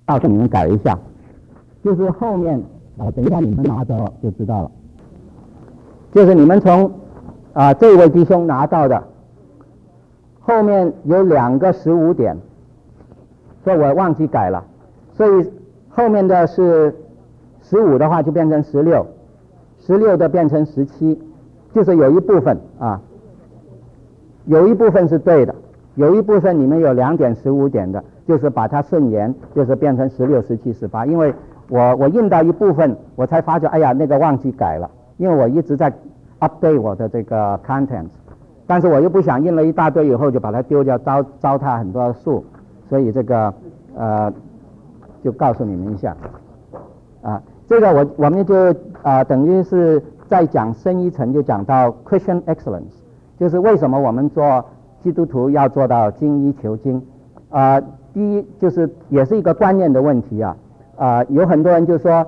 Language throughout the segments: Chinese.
告诉你们改一下，就是后面等一下你们拿着就知道了，就是你们从这位弟兄拿到的后面有2个15点，所以我忘记改了，所以后面的是15的话就变成16的变成17，就是有一部分有一部分是对的，有一部分你们有2点15点的，就是把它顺延，就是变成16、17、18。因为我印到一部分，我才发觉，哎呀，那个忘记改了，因为我一直在 update 我的这个 content， 但是我又不想印了一大堆以后就把它丢掉，糟蹋很多数，所以这个就告诉你们一下这个我们就等于是再讲深一层，就讲到 Christian excellence， 就是为什么我们做基督徒要做到精益求精第一就是也是一个观念的问题有很多人就说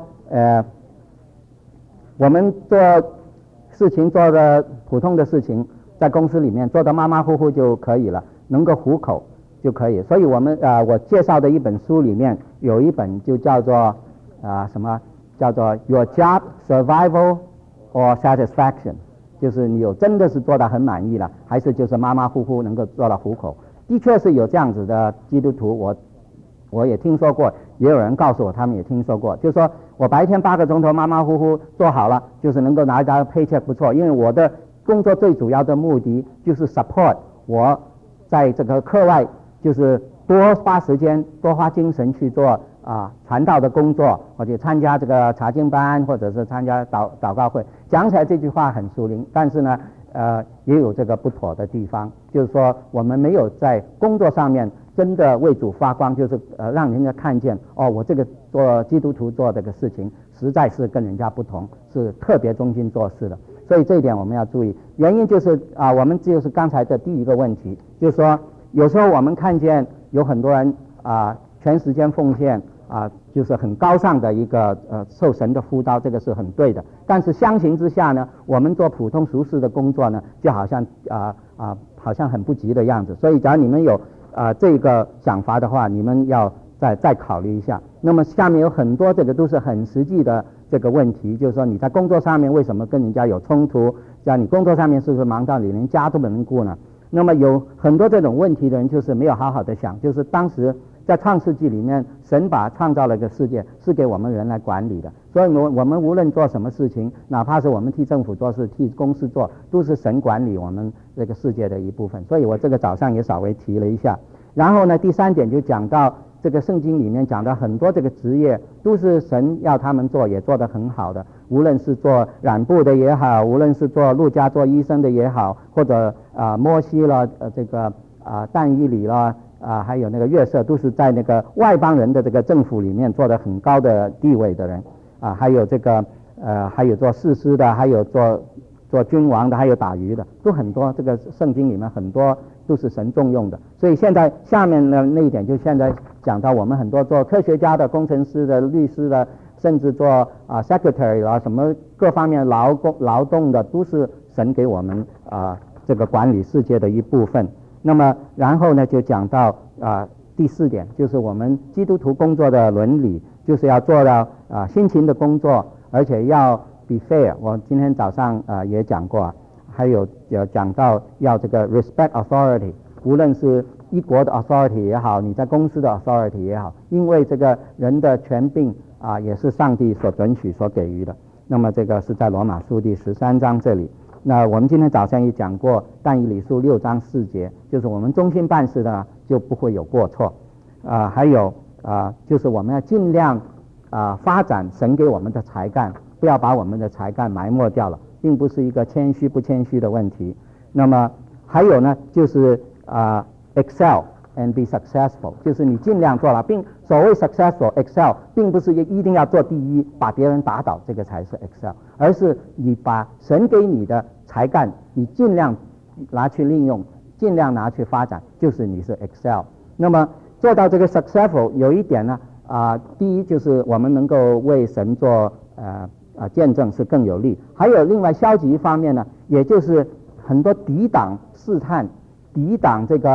我们做事情做的普通的事情，在公司里面做得马马虎虎就可以了，能够糊口就可以。所以我介绍的一本书里面有一本就叫做叫做 Your Job Survival or Satisfaction， 就是你真的是做得很满意了，还是就是马马虎虎能够做到糊口。的确是有这样子的基督徒，我也听说过，也有人告诉我他们也听说过，就是说我白天8个钟头马马虎虎做好了，就是能够拿到 paycheck 不错，因为我的工作最主要的目的就是 support 我在这个课外就是多花时间多花精神去做传道的工作，或者参加这个查经班，或者是参加祷告会。讲起来这句话很俗灵，但是呢也有这个不妥的地方，就是说我们没有在工作上面真的为主发光，就是让人家看见我这个做基督徒做这个事情实在是跟人家不同，是特别忠心做事的。所以这一点我们要注意，原因就是我们就是刚才的第一个问题，就是说有时候我们看见有很多人全时间奉献就是很高尚的一个受神的呼召，这个是很对的。但是相形之下呢，我们做普通俗世的工作呢，就好像好像很不及的样子。所以假如你们有这个想法的话，你们要再考虑一下。那么下面有很多这个都是很实际的这个问题，就是说你在工作上面为什么跟人家有冲突？像你工作上面是不是忙到你连家都不能顾呢？那么有很多这种问题的人就是没有好好的想，就是当时在创世纪里面，神把创造了一个世界是给我们人来管理的，所以我们无论做什么事情，哪怕是我们替政府做事替公司做，都是神管理我们这个世界的一部分。所以我这个早上也稍微提了一下。然后呢，第3点就讲到这个圣经里面讲到很多这个职业都是神要他们做，也做得很好的，无论是做染布的也好，无论是做路加做医生的也好，或者摩西了这个但以理了还有那个约瑟，都是在那个外邦人的这个政府里面做得很高的地位的人还有这个还有做士师的，还有做君王的，还有打鱼的，都很多。这个圣经里面很多都是神重用的。所以现在下面的那一点就现在讲到我们很多做科学家的、工程师的、律师的，甚至做secretary 啦什么各方面劳动的，都是神给我们这个管理世界的一部分。那么然后呢就讲到第4点，就是我们基督徒工作的伦理，就是要做到辛勤的工作，而且要 be fair。我今天早上也讲过还有讲到要这个 respect authority， 无论是一国的 authority 也好，你在公司的 authority 也好，因为这个人的权柄也是上帝所准许所给予的。那么这个是在罗马书第13章这里。那我们今天早上也讲过但以理书6章4节，就是我们忠心办事的就不会有过错还有就是我们要尽量发展神给我们的才干，不要把我们的才干埋没掉了，并不是一个谦虚不谦虚的问题。那么还有呢就是excel and be successful， 就是你尽量做了，并所谓 successful excel 并不是一定要做第一把别人打倒，这个才是 excel， 而是你把神给你的才干你尽量拿去利用，尽量拿去发展，就是你是 excel。 那么做到这个 successful 有一点呢第一就是我们能够为神做见证是更有利。还有另外消极一方面呢，也就是很多抵挡试探，抵挡这个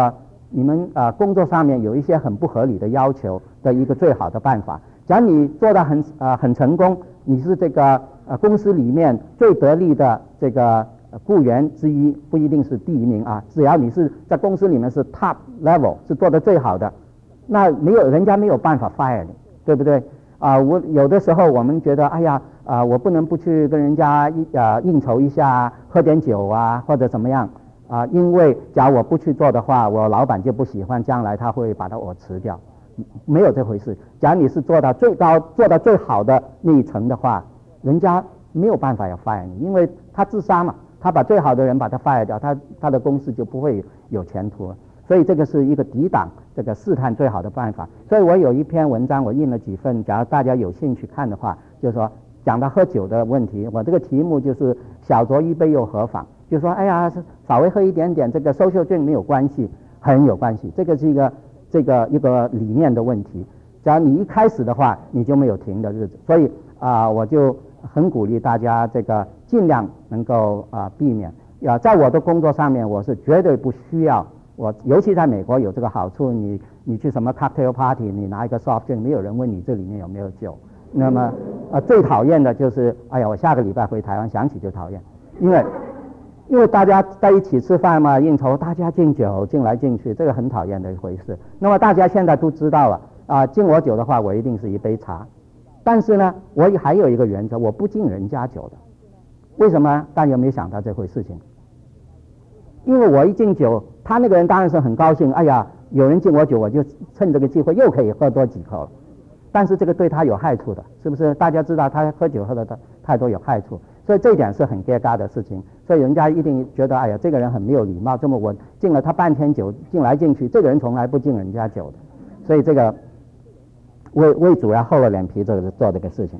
你们工作上面有一些很不合理的要求的一个最好的办法。假如你做得很成功，你是这个公司里面最得力的这个雇员之一，不一定是第一名啊，只要你是在公司里面是 top level 是做得最好的，那人家没有办法 fire 你，对不对？我有的时候我们觉得，哎呀，我不能不去跟人家应酬一下，喝点酒啊，或者怎么样因为假如我不去做的话，我老板就不喜欢，将来他会把我辞掉。没有这回事。假如你是做到最高、做到最好的那一层的话，人家没有办法要 fire 你，因为他自杀嘛，他把最好的人把他 fire 掉，他的公司就不会有前途了。所以这个是一个抵挡这个试探最好的办法。所以我有一篇文章，我印了几份，假如大家有兴趣看的话，就是说讲到喝酒的问题，我这个题目就是小酌一杯又何妨，就是说哎呀，稍微喝一点点，这个 social drink 没有关系，很有关系。这个是一个理念的问题。假如你一开始的话，你就没有停的日子。所以我就很鼓励大家这个尽量能够避免。在我的工作上面，我是绝对不需要。尤其在美国有这个好处，你去什么 cocktail party， 你拿一个 soft drink， 没有人问你这里面有没有酒。那么最讨厌的就是，哎呀，我下个礼拜回台湾，想起就讨厌，因为大家在一起吃饭嘛，应酬，大家敬酒，敬来敬去，这个很讨厌的一回事。那么大家现在都知道了敬我酒的话，我一定是一杯茶。但是呢，我还有一个原则，我不敬人家酒的。为什么？大家有没有想到这回事情？因为我一敬酒，他那个人当然是很高兴，哎呀，有人敬我酒，我就趁这个机会又可以喝多几口了。但是这个对他有害处的，是不是？大家知道他喝酒喝的太多有害处，所以这一点是很尴尬的事情。所以人家一定觉得，哎呀，这个人很没有礼貌，这么我敬了他半天酒，敬来敬去，这个人从来不敬人家酒的。所以这个为主要厚了脸皮做这个事情。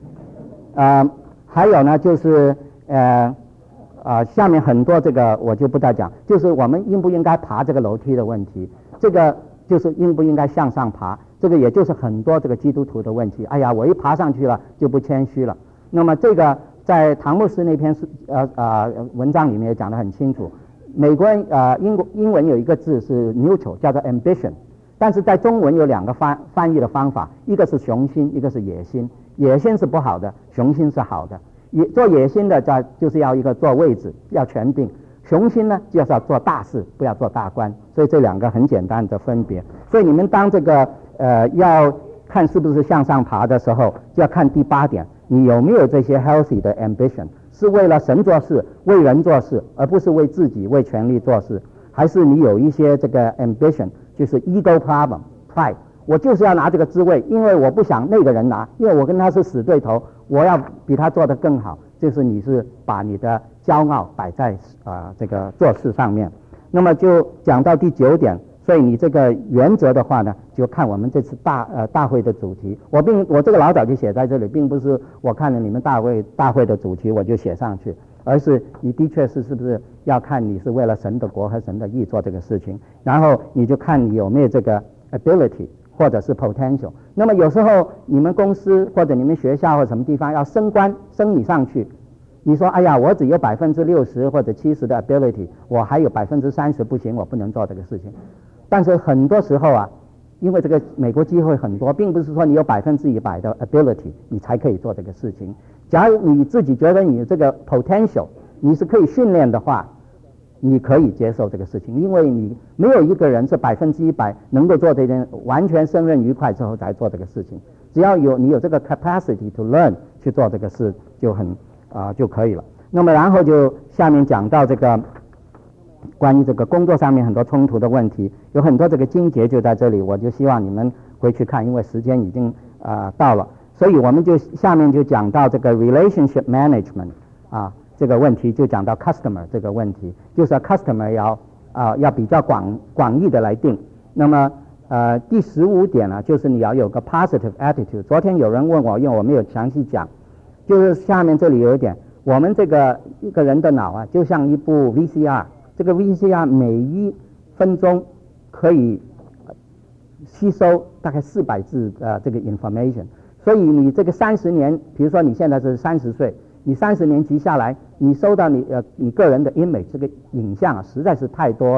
还有呢，就是下面很多这个我就不再讲，就是我们应不应该爬这个楼梯的问题，这个就是应不应该向上爬，这个也就是很多这个基督徒的问题。哎呀，我一爬上去了就不谦虚了。那么这个在唐牧师那篇文章里面也讲得很清楚。美国人英文有一个字是 neutral， 叫做 ambition， 但是在中文有两个翻译的方法，一个是雄心，一个是野心。野心是不好的，雄心是好的。做野心的就是要一个做位置，要权柄；雄心呢就是要做大事，不要做大官。所以这两个很简单的分别。所以你们当这个要看是不是向上爬的时候，就要看第8点，你有没有这些 healthy 的 ambition， 是为了神做事，为人做事，而不是为自己为权力做事，还是你有一些这个 ambition， 就是 ego problem pride， 我就是要拿这个职位，因为我不想那个人拿，因为我跟他是死对头，我要比他做得更好。就是你是把你的骄傲摆在这个做事上面。那么就讲到第9点，所以你这个原则的话呢，就看我们这次大会的主题。我这个老早就写在这里，并不是我看了你们大会的主题我就写上去，而是你的确是不是要看你是为了神的国和神的义做这个事情，然后你就看你有没有这个 ability 或者是 potential。那么有时候你们公司或者你们学校或什么地方要升官升你上去，你说哎呀，我只有60%或者70%的 ability， 我还有30%不行，我不能做这个事情。但是很多时候因为这个美国机会很多，并不是说你有100%的 ability 你才可以做这个事情。假如你自己觉得你这个 potential 你是可以训练的话，你可以接受这个事情，因为你没有一个人是100%能够做这件完全胜任愉快之后才做这个事情。只要你有这个 capacity to learn 去做这个事就可以了。那么然后就下面讲到这个关于这个工作上面很多冲突的问题，有很多这个经节就在这里，我就希望你们回去看，因为时间已经到了。所以我们就下面就讲到这个 relationship management 这个问题，就讲到 customer 这个问题，就是 customer 要比较广义的来定。那么第15点呢，就是你要有个 positive attitude。昨天有人问我，因为我没有详细讲，就是下面这里有一点，我们这个一个人的脑就像一部 VCR， 这个 VCR 每1分钟可以吸收大概400字这个 information。所以你这个30年，比如说你现在是30岁，你30年级下来，你收到你个人的 image 这个影像实在是太多了。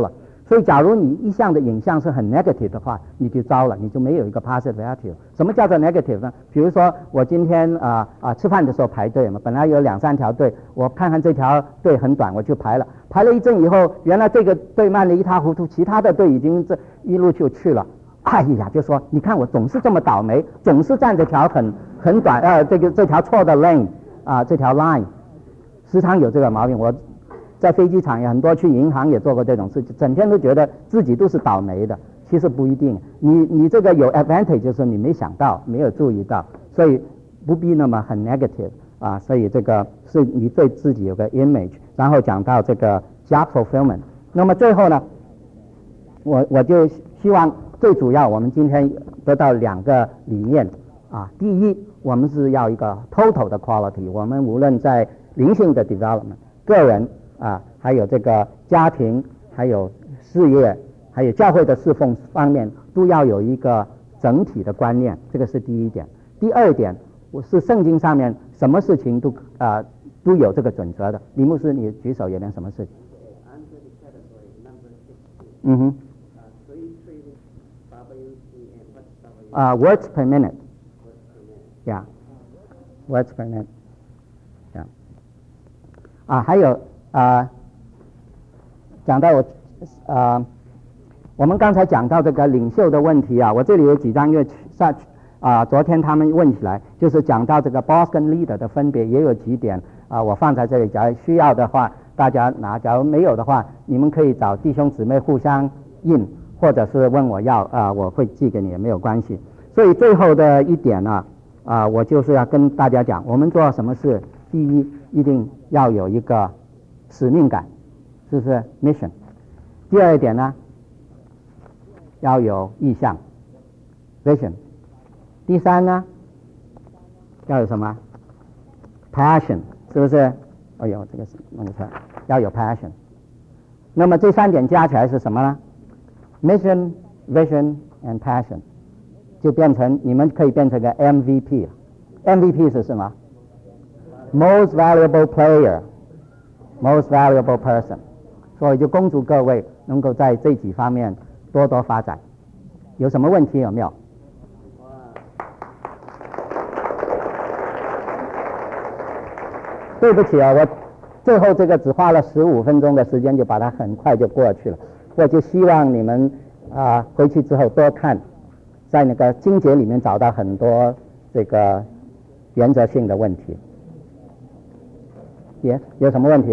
所以假如你一项的影像是很 negative 的话，你就糟了，你就没有一个 positive attitude。什么叫做 negative 呢？比如说我今天吃饭的时候排队嘛，本来有2-3条队，我看看这条队很短，我就排了一阵以后，原来这个队慢得一塌糊涂，其他的队已经这一路就去了。哎呀，就说你看我总是这么倒霉，总是站这条很短这条错的 lane 这条 line， 时常有这个毛病。我在飞机场也很多，去银行也做过这种事情，整天都觉得自己都是倒霉的，其实不一定。你这个有 advantage 就是你没想到，没有注意到，所以不必那么很 negative 所以这个是你对自己有个 image。然后讲到这个 job fulfillment， 那么最后呢，我就希望最主要我们今天得到2个理念第一，我们是要一个 total 的 quality， 我们无论在灵性的 development， 个人还有这个家庭，还有事业，还有教会的侍奉方面，都要有一个整体的观念，这个是第一点。第二点，我是圣经上面什么事情都有这个准则的。李牧师，你举手有点什么事情？嗯哼。words per minute. Yeah. Words per minute. Yeah. 还有讲到我们刚才讲到这个领袖的问题我这里有几张，因为昨天他们问起来，就是讲到这个 boss 跟 leader 的分别，也有几点我放在这里，假如需要的话大家拿，假如没有的话，你们可以找弟兄姊妹互相印，或者是问我要我会寄给你也没有关系。所以最后的一点我就是要跟大家讲，我们做什么事，第一一定要有一个使命感，是不是 mission？ 第二一点呢，要有意向 vision。 第三呢，要有什么 passion， 是不是？哎呦，这个是弄错，要有 passion。 那么这3点加起来是什么呢？ mission vision and passion， 就变成你们可以变成个 MVP。 MVP 是什么？ Most valuable player， Most valuable person。 所以就恭祝各位能够在这几方面多多发展。有什么问题有没有？对不起我最后这个只花了15分钟的时间就把它很快就过去了。我就希望你们回去之后多看，在那个经节里面找到很多这个原则性的问题。有什么问题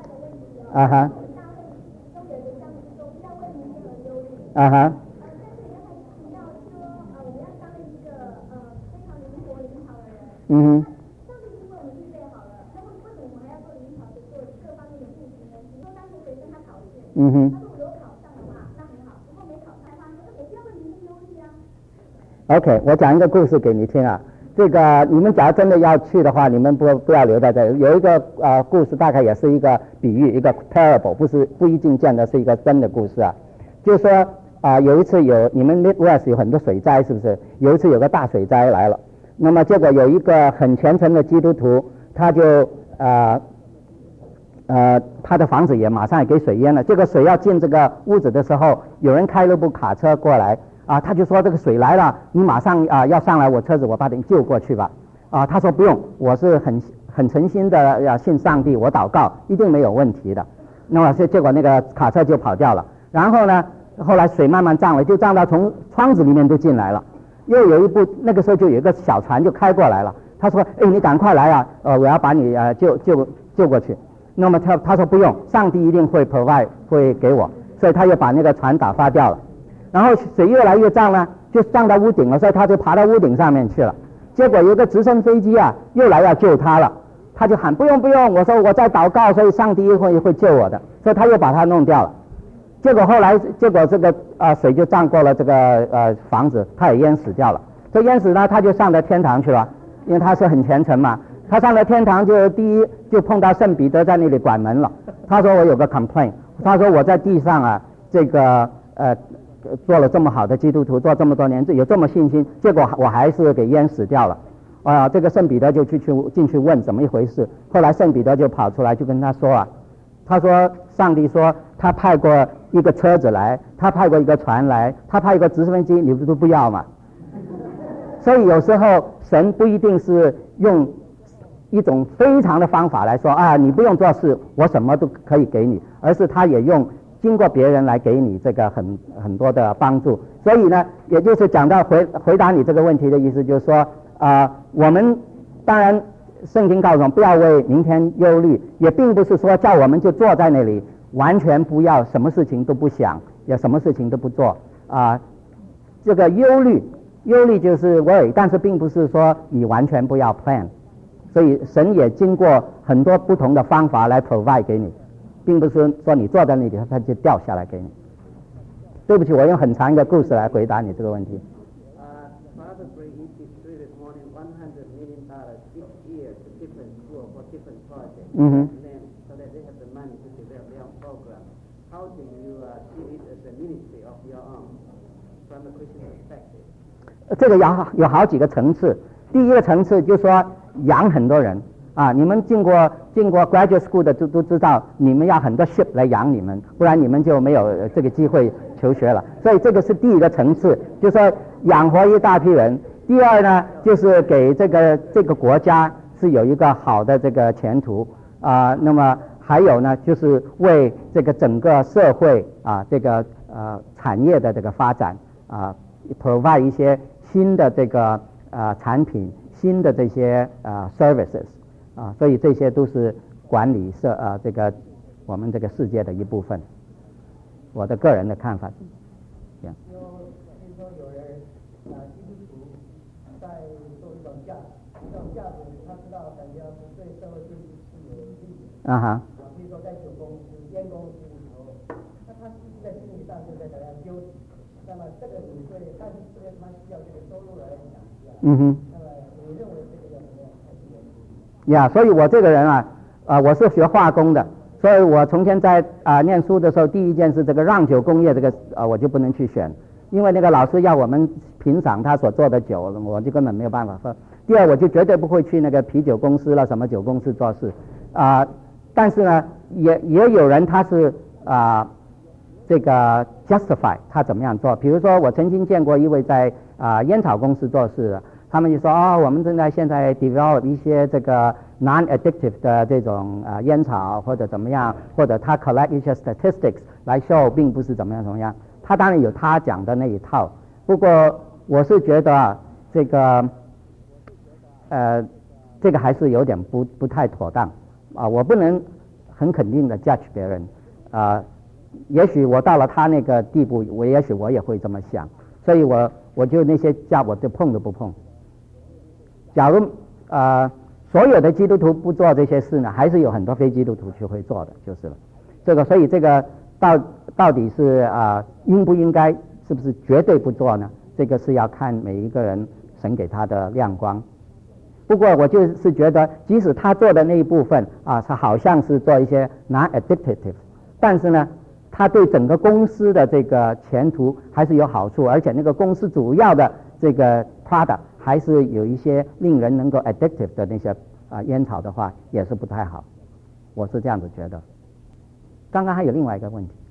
OK， 我讲一个故事给你听这个你们假如真的要去的话，你们不要留在这里。有一个故事，大概也是一个比喻，一个 parable， 不一定见得是一个真的故事就是说有一次你们 Midwest 有很多水灾，是不是？有一次有个大水灾来了，那么结果有一个很虔诚的基督徒，他就他的房子也马上也给水淹了。结果水要进这个屋子的时候，有人开了部卡车过来他就说这个水来了，你马上要上来我车子，我把你救过去吧。他说不用，我是很诚心的信上帝，我祷告一定没有问题的。那么结果那个卡车就跑掉了。然后呢，后来水慢慢涨了，就涨到从窗子里面都进来了。又有一部那个时候就有一个小船就开过来了。他说你赶快来我要把你救过去。那么他说不用，上帝一定会 provide 会给我，所以他又把那个船打发掉了。然后水越来越涨呢，就涨到屋顶了，所以他就爬到屋顶上面去了。结果有个直升飞机又来要救他了，他就喊不用，我说我在祷告，所以上帝会救我的，所以他又把他弄掉了。结果这个水就涨过了这个房子，他也淹死掉了。这淹死呢，他就上了天堂去了，因为他是很虔诚嘛。他上了天堂第一就碰到圣彼得在那里管门了。他说我有个 complaint， 他说我在地上这个做了这么好的基督徒，做这么多年，有这么信心，结果我还是给淹死掉了。这个圣彼得就进去问怎么一回事。后来圣彼得就跑出来就跟他说他说上帝说他派过一个车子来，他派过一个船来，他派一个直升机，你都不要嘛？所以有时候神不一定是用一种非常的方法来说啊，你不用做事，我什么都可以给你，而是他也用经过别人来给你这个很多的帮助。所以呢，也就是讲到回答你这个问题的意思，就是说我们当然圣经告诉我们不要为明天忧虑，也并不是说叫我们就坐在那里完全不要什么事情都不想，也什么事情都不做这个忧虑就是 worry， 但是并不是说你完全不要 plan。所以神也经过很多不同的方法来 provide 给你，并不是说你坐在那里他就掉下来给你。对不起，我用很长一个故事来回答你这个问题。 Father Gray distributed more than $100 million each year to different schools for different projects, so that they have the money to develop their own program. How do you see it as a ministry of your own from a Christian perspective? 这个有好几个层次。第一个层次就是说养很多人你们进过 graduate school 的都知道，你们要很多 ship 来养你们，不然你们就没有这个机会求学了。所以这个是第一个层次，就是说养活一大批人。第二呢，就是给这个国家是有一个好的这个前途那么还有呢，就是为这个整个社会这个产业的这个发展provide 一些新的这个产品，新的这些services所以这些都是管理这个我们这个世界的一部分。我的个人的看法是这样。 听说有人基督徒在做一种价值，这种价值他知道感觉对社会经济是有利的比如说在酒公司、烟公司里头，那他在心理上就在纠结。那么这个你对，但是这个他需要这个收入来讲那么你认为这个有什么样的所以我这个人我是学化工的，所以我从前在念书的时候，第一件事这个酿酒工业这个我就不能去选，因为那个老师要我们品赏他所做的酒，我就根本没有办法喝。第二，我就绝对不会去那个啤酒公司了什么酒公司做事但是呢也有人他是这个 justify 他怎么样做。比如说我曾经见过一位在烟草公司做事的，他们就说我们现在 develop 一些这个 non-addictive 的这种烟草或者怎么样，或者他 collect 一些 statistics 来 show 并不是怎么样。他当然有他讲的那一套，不过我是觉得这个还是有点不太妥当我不能很肯定的 judge 别人也许我到了他那个地步，也许我也会这么想，所以我就那些家我就碰都不碰。假如所有的基督徒不做这些事呢，还是有很多非基督徒去会做的，就是了。所以这个到底是应不应该，是不是绝对不做呢？这个是要看每一个人神给他的亮光。不过我就是觉得，即使他做的那一部分他好像是做一些 non-addictive， 但是呢，他对整个公司的这个前途还是有好处，而且那个公司主要的这个 product 还是有一些令人能够 addictive 的那些烟草的话，也是不太好。我是这样子觉得。刚刚还有另外一个问题。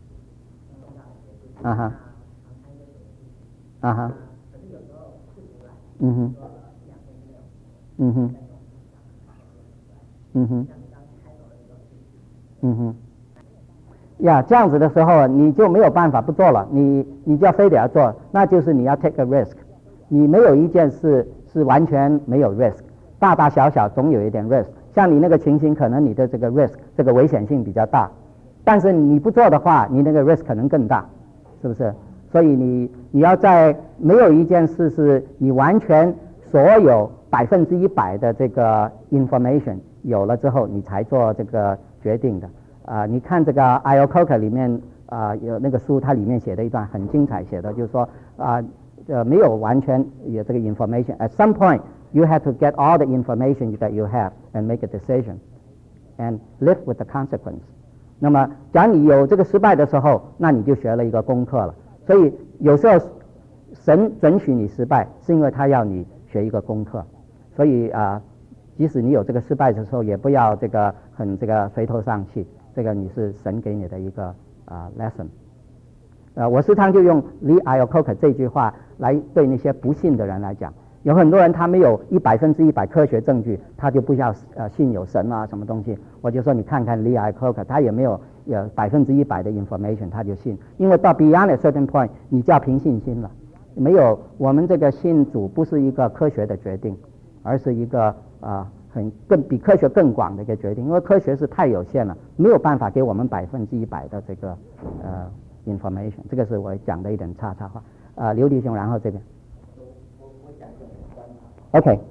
这样子的时候你就没有办法不做了，你就要非得要做，那就是你要 take a risk。你没有一件事是完全没有 risk， 大大小小总有一点 risk。像你那个情形，可能你的这个 risk 这个危险性比较大，但是你不做的话，你那个 risk 可能更大，是不是？所以你要在没有一件事是你完全所有100%的这个 information 有了之后，你才做这个决定的。你看这个 Iococca 里面有那个书，它里面写的一段很精彩，写的就是说没有完全有这个 information。 At some point you have to get all the information that you have and make a decision and live with the consequence。 那么假如你有这个失败的时候，那你就学了一个功课了。所以有时候神准许你失败，是因为他要你学一个功课。所以即使你有这个失败的时候，也不要这个很这个垂头丧气，这个你是神给你的一个 lesson。我时常就用 Lee Iacocca 这句话来对那些不信的人来讲。有很多人他没有100%科学证据，他就不要信有神啊什么东西。我就说你看看 Lee Iacocca， 他也没有100%的 information， 他就信。因为到 beyond a certain point， 你就要凭信心了。没有，我们这个信主不是一个科学的决定，而是一个比科学更广的一个决定。因为科学是太有限了，没有办法给我们100%的这个information。这个是我讲的一点插话。刘弟兄，然后这边。OK。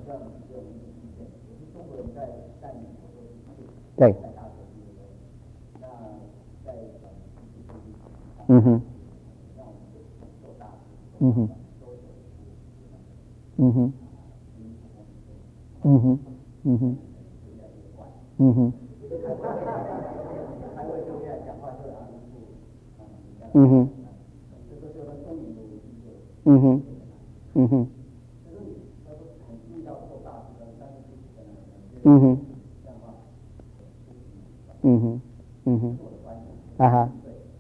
对。嗯哼。嗯哼。嗯哼。嗯哼。嗯哼。嗯哼。嗯哼。嗯哼。嗯哼。嗯哼。嗯哼。嗯哼。啊哈。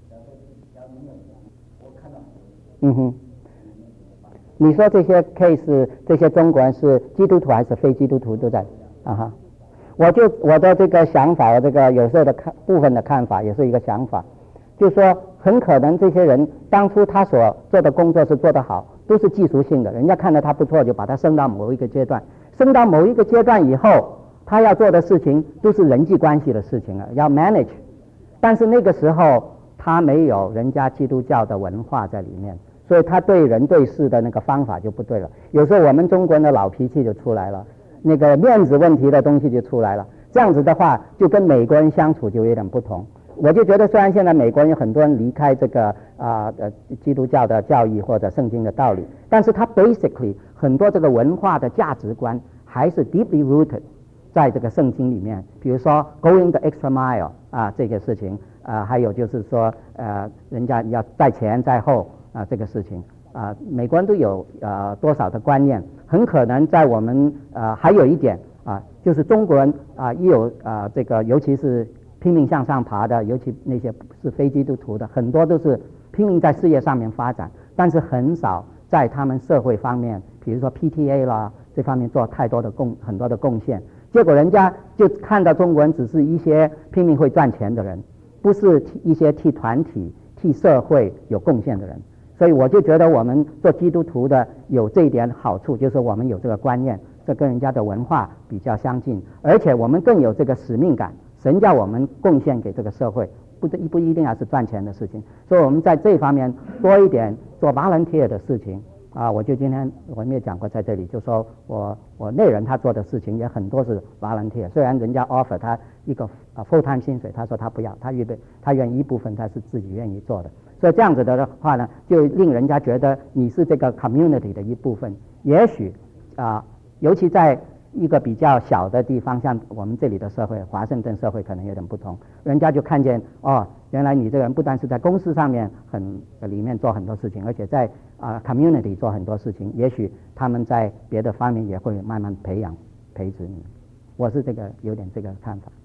嗯哼。你说这些 case， 这些中国人是基督徒还是非基督徒都在啊哈？我的这个想法，我这个有时候的部分的看法也是一个想法，就是说很可能这些人当初他所做的工作是做得好，都是技术性的，人家看到他不错就把他升到某一个阶段，升到某一个阶段以后，他要做的事情都是人际关系的事情了，要 manage， 但是那个时候他没有人家基督教的文化在里面，所以他对人对事的那个方法就不对了。有时候我们中国人的老脾气就出来了，那个面子问题的东西就出来了。这样子的话，就跟美国人相处就有点不同。我就觉得，虽然现在美国人有很多人离开这个基督教的教义或者圣经的道理，但是他 basically 很多这个文化的价值观还是 deeply rooted 在这个圣经里面。比如说 going the extra mile 这个事情，还有就是说人家要在前在后这个事情美国人都有多少的观念。很可能在我们还有一点就是中国人也有这个，尤其是拼命向上爬的，尤其那些是非基督徒的，很多都是拼命在事业上面发展，但是很少在他们社会方面，比如说 PTA 啦这方面做太多的很多的贡献。结果人家就看到中国人只是一些拼命会赚钱的人，不是一些替团体替社会有贡献的人。所以我就觉得我们做基督徒的有这一点好处，就是我们有这个观念，这跟人家的文化比较相近，而且我们更有这个使命感，神叫我们贡献给这个社会，不一定要是赚钱的事情。所以我们在这方面多一点做 volunteer 的事情我就今天我没有讲过在这里，就说我内人他做的事情也很多是 volunteer， 虽然人家 offer 他一个full time 薪水，他说他不要，他愿意一部分他是自己愿意做的。所以这样子的话呢，就令人家觉得你是这个 community 的一部分。也许尤其在一个比较小的地方，像我们这里的社会，华盛顿社会可能有点不同，人家就看见原来你这个人不但是在公司上面里面做很多事情，而且在community 做很多事情，也许他们在别的方面也会慢慢培植你。我是有点这个看法。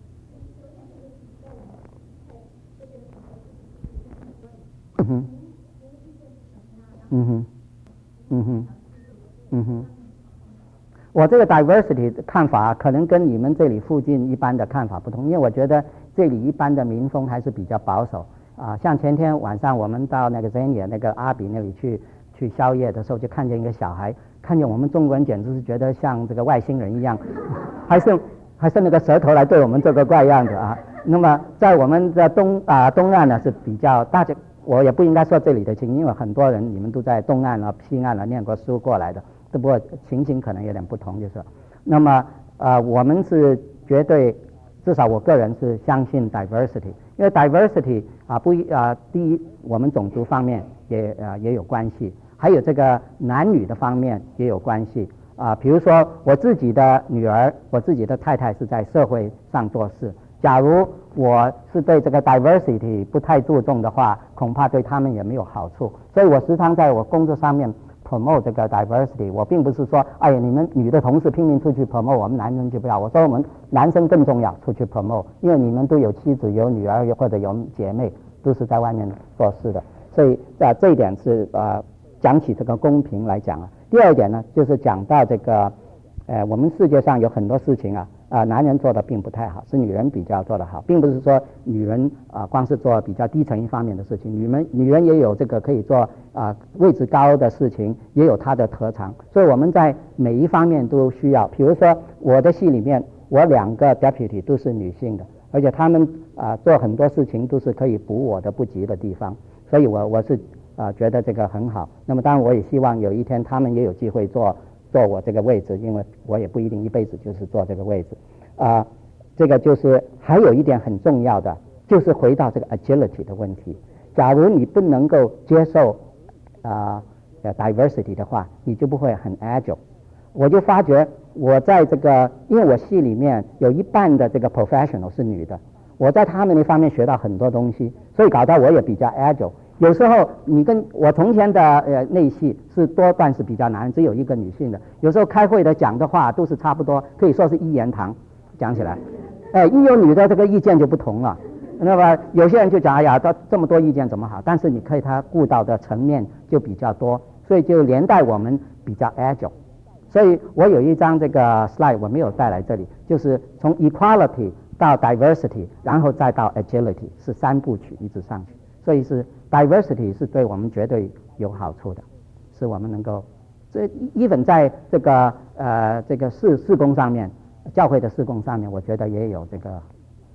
嗯哼，嗯哼，嗯哼，嗯哼。我这个 diversity 的看法可能跟你们这里附近一般的看法不同，因为我觉得这里一般的民风还是比较保守像前天晚上我们到那个 Zenia 那个阿比那里去宵夜的时候，就看见一个小孩，看见我们中国人简直是觉得像这个外星人一样，还是那个舌头来对我们这个怪样子那么在我们的东岸呢是比较大家。我也不应该说这里的情形，因为很多人你们都在东岸西岸念过书过来的，只不过情形可能有点不同，就是。那么我们是绝对，至少我个人是相信 diversity， 因为 diversity 第一我们种族方面也有关系，还有这个男女的方面也有关系比如说我自己的女儿，我自己的太太是在社会上做事。假如我是对这个 diversity 不太注重的话，恐怕对他们也没有好处。所以我时常在我工作上面 promote 这个 diversity。我并不是说，你们女的同事拼命出去 promote， 我们男人就不要。我说我们男生更重要出去 promote， 因为你们都有妻子、有女儿或者有姐妹， 都是在外面做事的。所以这一点是讲起这个公平来讲啊。第二点呢，就是讲到这个我们世界上有很多事情男人做的并不太好，是女人比较做得好，并不是说女人光是做比较低层一方面的事情，女人也有这个可以做位置高的事情，也有她的特长，所以我们在每一方面都需要。比如说我的戏里面，我2个 deputy 都是女性的，而且她们做很多事情都是可以补我的不及的地方，所以我是觉得这个很好。那么当然我也希望有一天她们也有机会做我这个位置，因为我也不一定一辈子就是做这个位置这个就是还有一点很重要的，就是回到这个 agility 的问题。假如你不能够接受diversity 的话，你就不会很 agile。我就发觉我在这个，因为我戏里面有一半的这个 professional 是女的，我在他们那方面学到很多东西，所以搞到我也比较 agile。有时候你跟我从前的内戏是多半是比较难，只有一个女性的，有时候开会的讲的话都是差不多，可以说是一言堂讲起来，一有女的这个意见就不同了。那么有些人就讲，哎呀，这么多意见怎么好？但是你可以他顾到的层面就比较多，所以就连带我们比较 agile。所以我有一张这个 slide 我没有带来这里，就是从 equality 到 diversity， 然后再到 agility， 是3部曲一直上去。所以是 diversity 是对我们绝对有好处的，是我们能够这 even 在这个事工上面，教会的事工上面，我觉得也有这个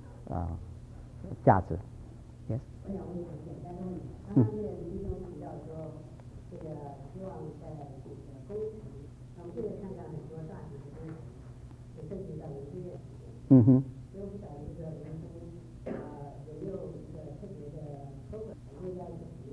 价值。Yes。 我想问一个简单的问题，刚刚李医生提到说，这个希望在这个公平，那么这个看看很多大学的公平，就申请到研究院。所以我想这个李医生有没有一个特别的 program， 应该怎么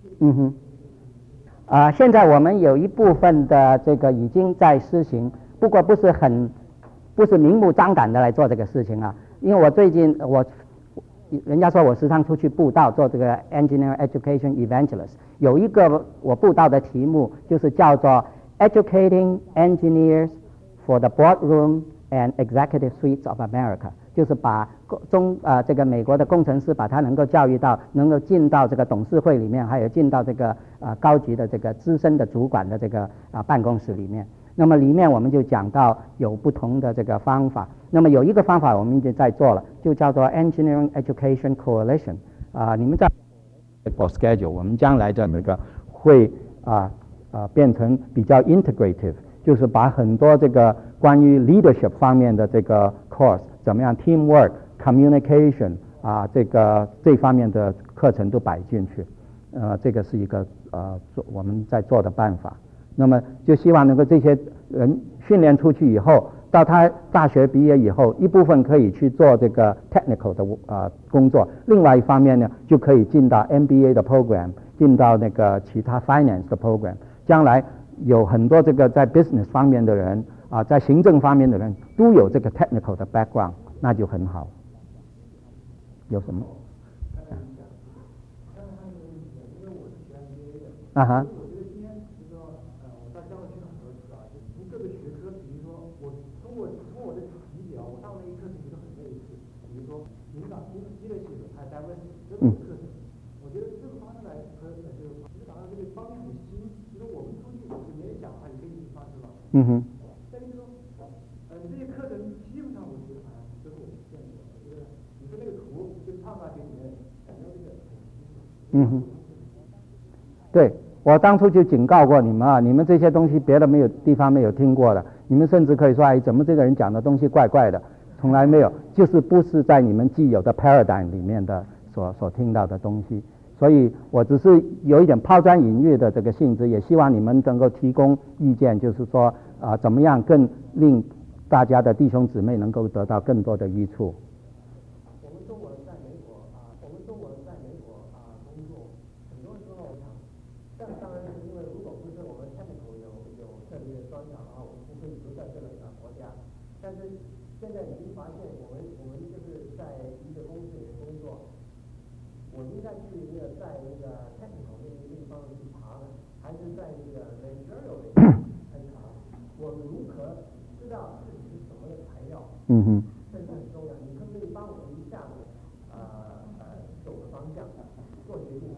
样？现在我们有一部分的这个已经在施行，不过不是明目张胆的来做这个事情因为我最近人家说我时常出去布道做这个 engineer education evangelist， 有一个我布道的题目就是叫做 Educating Engineers for the Boardroom and Executive Suites of America， 就是把这个美国的工程师把他能够教育到能够进到这个董事会里面，还有进到这个高级的这个资深的主管的这个办公室里面。那么里面我们就讲到有不同的这个方法，那么有一个方法我们已经在做了，就叫做 Engineering Education Coalition。你们在 schedule， 我们将来的那个会变成比较 integrative， 就是把很多这个关于 leadership 方面的这个 course， 怎么样 teamwork communication 这方面的课程都摆进去。这个是一个我们在做的办法。那么就希望能够这些人训练出去以后，到他大学毕业以后，一部分可以去做这个 technical 的工作，另外一方面呢，就可以进到 MBA 的 program， 进到那个其他 finance 的 program。将来有很多这个在 business 方面的人在行政方面的人都有这个 technical 的 background， 那就很好。有什么？ 我觉得这个方式来和这个其实好像这个方面很新，就是我们出去没人讲的话，也可以方式吧。但是说，这些课程基本上我觉得好像都是我们见过的。我觉得你说那个图就创造给你们感觉这个很对，我当初就警告过你们你们这些东西别的地方没有听过的，你们甚至可以说怎么这个人讲的东西怪怪的，从来没有，就是不是在你们既有的 paradigm 里面的所听到的东西。所以我只是有一点抛砖引玉的这个性质，也希望你们能够提供意见，就是说怎么样更令大家的弟兄姊妹能够得到更多的益处。 我们中国人在美国工作，很多时候但当然是因为如果不是我们 technical 有特别的专长我们不会留在这个国家。但是现在已经发现，我们就是在一个公司里面工作，我应该去在那个 technical 那个地方去查呢，还是在那个 managerial 那个来查？我如何知道自己是什么的材料？这是很重要。你可不可以帮我一下子走的方向做决定？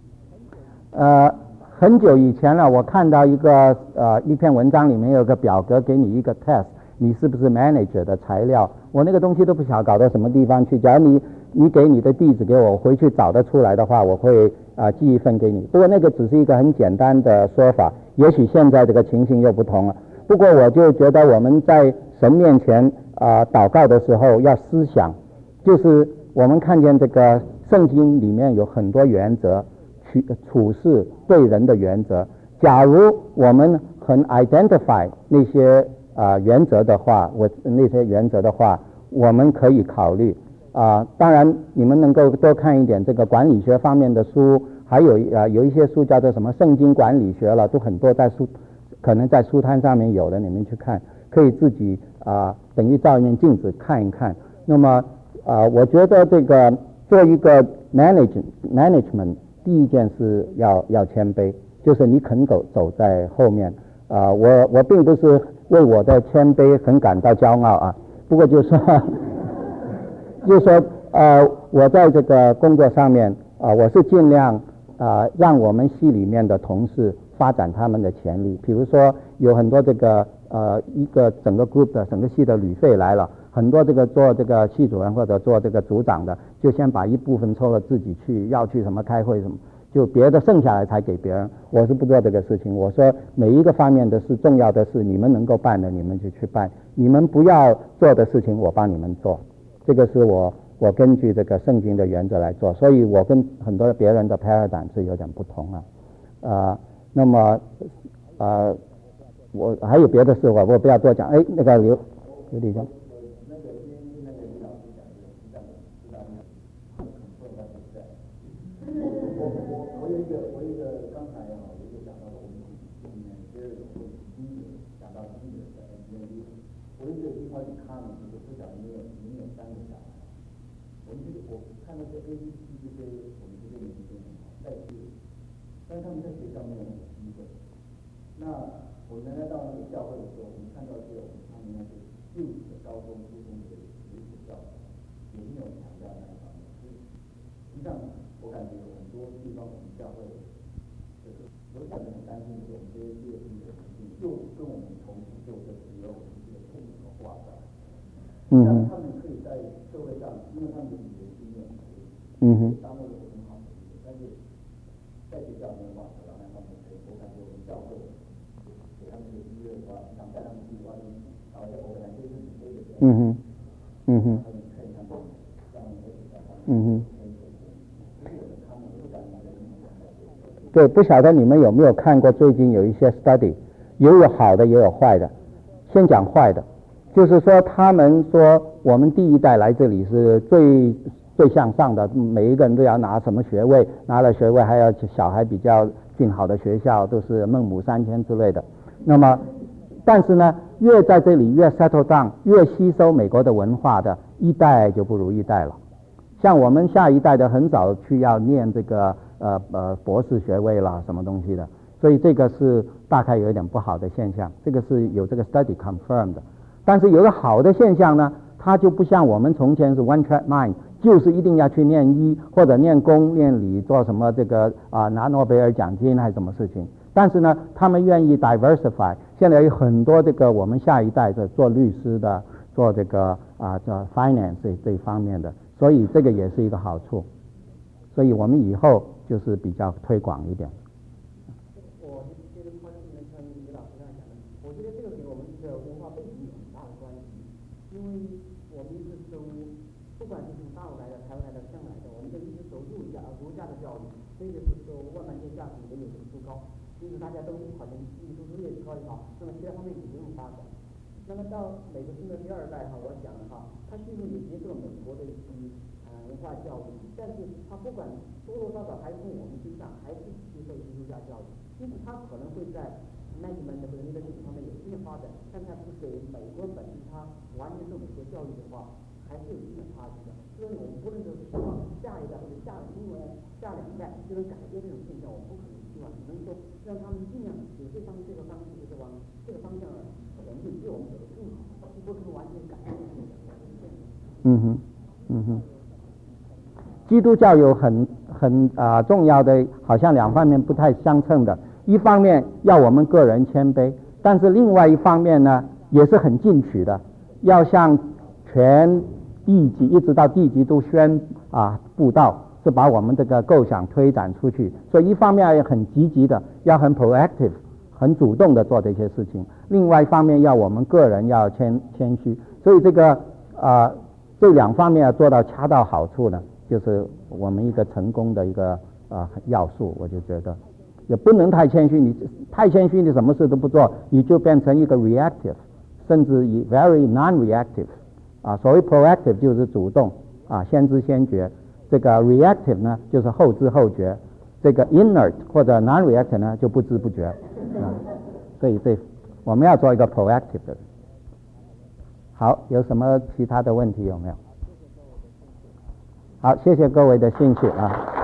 很久以前了，我看到一篇文章里面有个表格给你一个 test， 你是不是 manager 的材料，我那个东西都不晓得搞到什么地方去。假如你给你的地址给我回去找得出来的话，我会寄一份给你。不过那个只是一个很简单的说法，也许现在这个情形又不同了。不过我就觉得我们在神面前祷告的时候要思想，就是我们看见这个圣经里面有很多原则，处事对人的原则。假如我们很 identify 那些原则的话，我们可以考虑当然你们能够多看一点这个管理学方面的书，还有有一些书叫做什么圣经管理学了，都很多在书，可能在书摊上面有的，你们去看，可以自己等于照一面镜子看一看。那么我觉得这个做一个 management 第一件事要谦卑，就是你肯走在后面。我并不是为我的谦卑很感到骄傲不过就是说我在这个工作上面我是尽量让我们系里面的同事发展他们的潜力。比如说有很多这个一个整个 group 的整个系的旅费来了，很多这个做这个系主任或者做这个组长的，就先把一部分抽了自己去要去什么开会什么，就别的剩下来才给别人。我是不做这个事情，我说每一个方面的事，重要的事你们能够办的你们就去办，你们不要做的事情我帮你们做。这个是我根据这个圣经的原则来做，所以我跟很多别人的 paradigm 是有点不同那么我还有别的事我不要多讲。那个刘理讲。 我有一个刚才有一个讲到我们里面其实有经典讲到经典的我有一个地方去看了，就是不讲你有3个小孩，我看到这 ABC 这些我们这些年轻人在学，但是他们在学校没有那个机会。那我原来到那个教会的时候，我们看到这个他们那些幼稚的高中、初中的教材也没有强调那一方面。实际上我感觉很多地方我们教会我感觉很担心的是我们这些业余的人又跟我们同时做这只有我们这个父母的挂在让他们可以在社会上，因为他们的语言经验当然有很好的但是在学校没有办法让他们可以，我感觉我们教会给他们这个机会的话，想带他们去外面搞一些organization这个他们可以看到让他们可以在他们对，不晓得你们有没有看过最近有一些 study， 也有好的也有坏的。先讲坏的，就是说他们说我们第一代来这里是最向上的，每一个人都要拿什么学位，拿了学位还要小孩比较进好的学校，都是孟母3000之类的。那么但是呢，越在这里越 settle down， 越吸收美国的文化的一代就不如一代了。像我们下一代的很早去要念这个博士学位了什么东西的，所以这个是大概有一点不好的现象，这个是有这个 study confirmed 的。但是有个好的现象呢，它就不像我们从前是 one track mind， 就是一定要去念医或者念工念理做什么这个拿诺贝尔奖金还是什么事情。但是呢，他们愿意 diversify， 现在有很多这个我们下一代的做律师的，做这个做 finance 这一方面的，所以这个也是一个好处，所以我们以后就是比较推广一点。 我觉得潘主任像李老师这样讲的，我觉得这个给我们的文化背景有很大的关系，因为我们一直都不管是从大陆来的、台湾来的、香港来的，我们都一直走儒家的教育，所以就是说万般皆下品，唯有读书高，因此大家都好像艺术事业高也好，那么其他方面也不用发展。那么到美国新的第2代我讲的他迅速也接受了美国的一些文化教育，但是他不管多多少少还是从我们身上还是接受儒家教育，因此他可能会在 management 或者 leadership 方面有新的发展，但他是给美国本地他完全受美国教育的话，还是有一定的差距的。所以我们不能说希望下一代或者下2代就能改变这种现象，我们不可能希望，只能说让他们尽量有这个方向往这个方向前进，比我们走得更好，不可能完全改变。 基督教有很重要的，好像两方面不太相称的。一方面要我们个人谦卑，但是另外一方面呢，也是很进取的，要向全地级一直到地级都宣布道，是把我们这个构想推展出去。所以一方面要很积极的，要很 proactive， 很主动的做这些事情；另外一方面要我们个人要谦虚。所以这两方面要做到恰到好处呢，就是我们一个成功的一个要素。我就觉得也不能太谦虚，你太谦虚，你什么事都不做，你就变成一个 reactive， 甚至于 very non-reactive。所谓 proactive 就是主动先知先觉，这个 reactive 呢就是后知后觉，这个 inert 或者 non-reactive 呢就不知不觉。所以我们要做一个 proactive 的。好，有什么其他的问题有没有？好，谢谢各位的兴趣